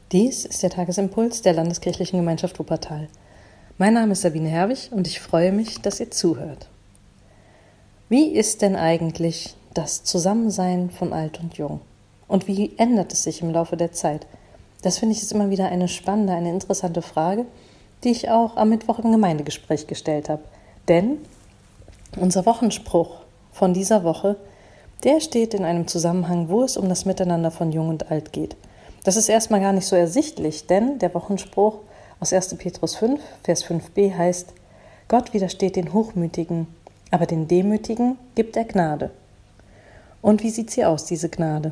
Dies ist der Tagesimpuls der Landeskirchlichen Gemeinschaft Wuppertal. Mein Name ist Sabine Herwig und ich freue mich, dass ihr zuhört. Wie ist denn eigentlich das Zusammensein von Alt und Jung? Und wie ändert es sich im Laufe der Zeit? Das finde ich ist immer wieder eine spannende, eine interessante Frage, die ich auch am Mittwoch im Gemeindegespräch gestellt habe. Denn unser Wochenspruch von dieser Woche, der steht in einem Zusammenhang, wo es um das Miteinander von Jung und Alt geht. Das ist erstmal gar nicht so ersichtlich, denn der Wochenspruch aus 1. Petrus 5, Vers 5b heißt: Gott widersteht den Hochmütigen, aber den Demütigen gibt er Gnade. Und wie sieht sie aus, diese Gnade?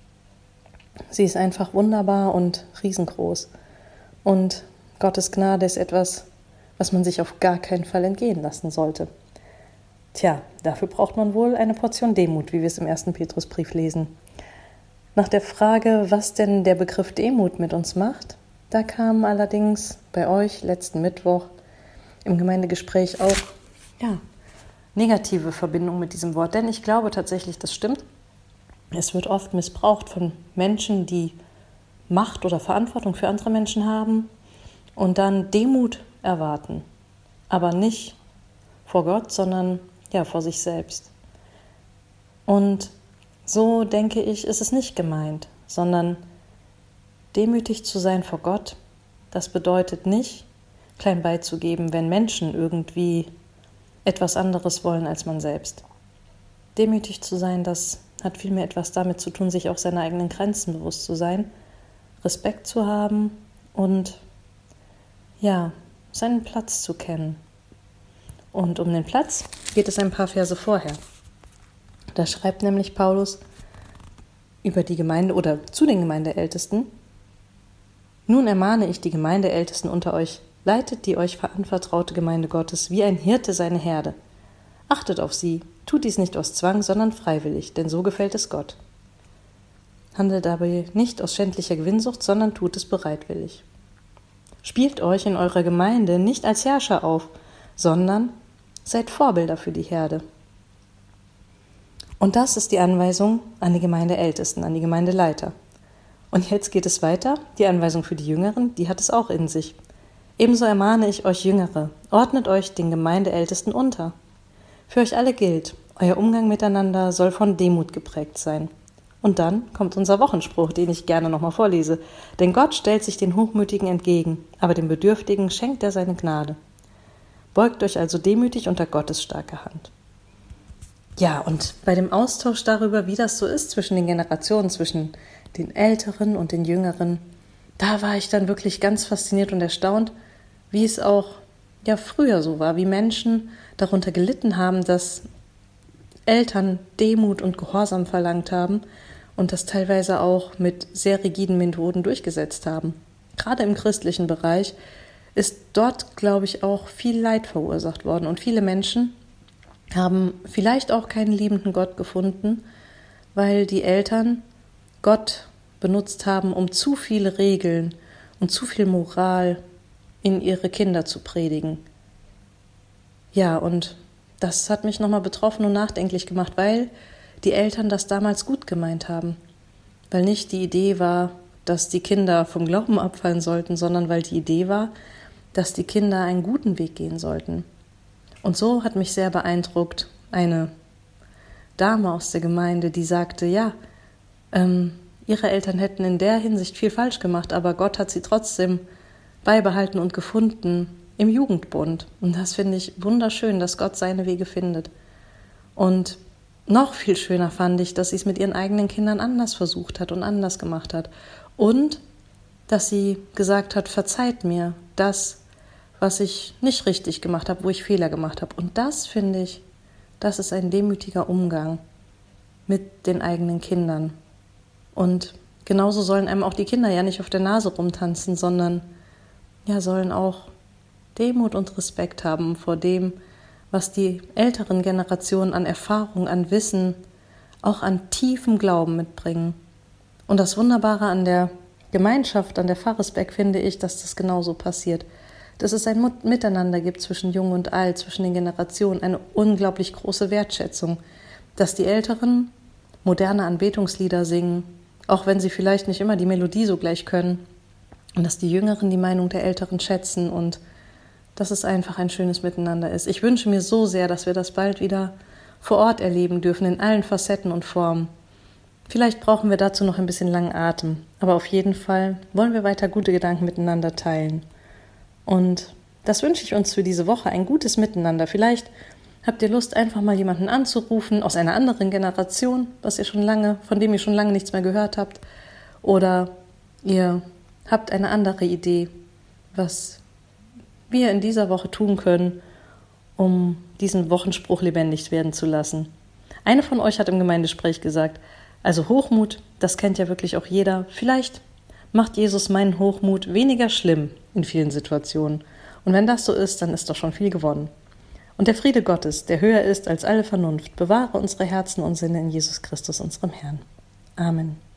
Sie ist einfach wunderbar und riesengroß. Und Gottes Gnade ist etwas, was man sich auf gar keinen Fall entgehen lassen sollte. Tja, dafür braucht man wohl eine Portion Demut, wie wir es im 1. Petrusbrief lesen. Nach der Frage, was denn der Begriff Demut mit uns macht, da kam allerdings bei euch letzten Mittwoch im Gemeindegespräch auch negative Verbindung mit diesem Wort. Denn ich glaube tatsächlich, das stimmt. Es wird oft missbraucht von Menschen, die Macht oder Verantwortung für andere Menschen haben und dann Demut erwarten. Aber nicht vor Gott, sondern vor sich selbst. Und so denke ich, ist es nicht gemeint, sondern demütig zu sein vor Gott, das bedeutet nicht, klein beizugeben, wenn Menschen irgendwie etwas anderes wollen als man selbst. Demütig zu sein, das hat vielmehr etwas damit zu tun, sich auch seiner eigenen Grenzen bewusst zu sein, Respekt zu haben und seinen Platz zu kennen. Und um den Platz geht es ein paar Verse vorher. Da schreibt nämlich Paulus über die Gemeinde oder zu den Gemeindeältesten: Nun ermahne ich die Gemeindeältesten unter euch, leitet die euch anvertraute Gemeinde Gottes wie ein Hirte seine Herde. Achtet auf sie, tut dies nicht aus Zwang, sondern freiwillig, denn so gefällt es Gott. Handelt dabei nicht aus schändlicher Gewinnsucht, sondern tut es bereitwillig. Spielt euch in eurer Gemeinde nicht als Herrscher auf, sondern seid Vorbilder für die Herde. Und das ist die Anweisung an die Gemeindeältesten, an die Gemeindeleiter. Und jetzt geht es weiter. Die Anweisung für die Jüngeren, die hat es auch in sich. Ebenso ermahne ich euch Jüngere, ordnet euch den Gemeindeältesten unter. Für euch alle gilt, euer Umgang miteinander soll von Demut geprägt sein. Und dann kommt unser Wochenspruch, den ich gerne nochmal vorlese. Denn Gott stellt sich den Hochmütigen entgegen, aber den Bedürftigen schenkt er seine Gnade. Beugt euch also demütig unter Gottes starke Hand. Ja, und bei dem Austausch darüber, wie das so ist zwischen den Generationen, zwischen den Älteren und den Jüngeren, da war ich dann wirklich ganz fasziniert und erstaunt, wie es auch früher so war, wie Menschen darunter gelitten haben, dass Eltern Demut und Gehorsam verlangt haben und das teilweise auch mit sehr rigiden Methoden durchgesetzt haben. Gerade im christlichen Bereich ist dort, glaube ich, auch viel Leid verursacht worden und viele Menschen haben vielleicht auch keinen liebenden Gott gefunden, weil die Eltern Gott benutzt haben, um zu viele Regeln und zu viel Moral in ihre Kinder zu predigen. Ja, und das hat mich nochmal betroffen und nachdenklich gemacht, weil die Eltern das damals gut gemeint haben. Weil nicht die Idee war, dass die Kinder vom Glauben abfallen sollten, sondern weil die Idee war, dass die Kinder einen guten Weg gehen sollten. Und so hat mich sehr beeindruckt eine Dame aus der Gemeinde, die sagte, ihre Eltern hätten in der Hinsicht viel falsch gemacht, aber Gott hat sie trotzdem beibehalten und gefunden im Jugendbund. Und das finde ich wunderschön, dass Gott seine Wege findet. Und noch viel schöner fand ich, dass sie es mit ihren eigenen Kindern anders versucht hat und anders gemacht hat. Und dass sie gesagt hat, verzeiht mir das, was ich nicht richtig gemacht habe, wo ich Fehler gemacht habe. Und das, finde ich, das ist ein demütiger Umgang mit den eigenen Kindern. Und genauso sollen einem auch die Kinder ja nicht auf der Nase rumtanzen, sondern sollen auch Demut und Respekt haben vor dem, was die älteren Generationen an Erfahrung, an Wissen, auch an tiefem Glauben mitbringen. Und das Wunderbare an der Gemeinschaft, an der Pfarrersberg, finde ich, dass das genauso passiert. Dass es ein Miteinander gibt zwischen Jung und Alt, zwischen den Generationen, eine unglaublich große Wertschätzung, dass die Älteren moderne Anbetungslieder singen, auch wenn sie vielleicht nicht immer die Melodie so gleich können, und dass die Jüngeren die Meinung der Älteren schätzen und dass es einfach ein schönes Miteinander ist. Ich wünsche mir so sehr, dass wir das bald wieder vor Ort erleben dürfen, in allen Facetten und Formen. Vielleicht brauchen wir dazu noch ein bisschen langen Atem, aber auf jeden Fall wollen wir weiter gute Gedanken miteinander teilen. Und das wünsche ich uns für diese Woche, ein gutes Miteinander. Vielleicht habt ihr Lust, einfach mal jemanden anzurufen aus einer anderen Generation, von dem ihr schon lange nichts mehr gehört habt. Oder ihr habt eine andere Idee, was wir in dieser Woche tun können, um diesen Wochenspruch lebendig werden zu lassen. Eine von euch hat im Gemeindegespräch gesagt, also Hochmut, das kennt ja wirklich auch jeder. Vielleicht macht Jesus meinen Hochmut weniger schlimm in vielen Situationen. Und wenn das so ist, dann ist doch schon viel gewonnen. Und der Friede Gottes, der höher ist als alle Vernunft, bewahre unsere Herzen und Sinne in Jesus Christus, unserem Herrn. Amen.